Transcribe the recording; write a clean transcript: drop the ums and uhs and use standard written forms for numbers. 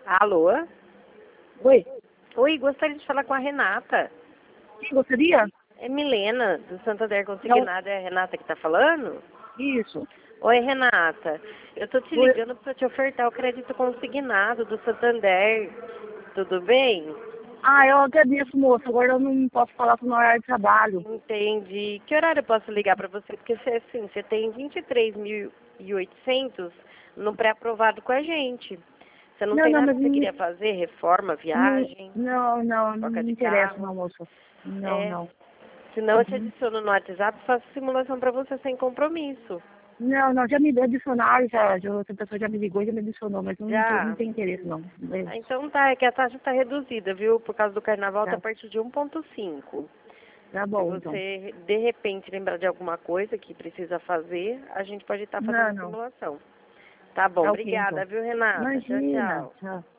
Alô? Oi, Oi, gostaria de falar com a Renata. quem gostaria? É Milena, do Santander Consignado. É a Renata que tá falando? Isso. Oi, Renata. Eu tô te Oi. ligando para te ofertar o crédito consignado do Santander. Tudo bem? Ah, eu agradeço, moça. Agora eu não posso falar com o horário de trabalho. Entendi. Que horário eu posso ligar para você? Porque você tem 23.800 no pré-aprovado com a gente. Você não Não, tem não, nada mas que você queria fazer? Reforma, viagem, não troca me de interessa, carro? não, moça. Não, É. não. Senão eu te Uhum. adiciono no WhatsApp e faço simulação para você sem compromisso. Não, já me adicionaram, outra pessoa já me ligou e já me adicionou, mas não Já? tem interesse, não. Ah, então tá, é que a taxa está reduzida, viu? Por causa do carnaval tá a Tá, partir de 1,5. tá Se bom, então. você de repente lembrar de alguma coisa que precisa fazer, a gente pode estar fazendo Não, não. simulação. Tá bom, Tá ok, então. obrigada, viu, Renata? Tchau, Imagina. tchau. Tchau.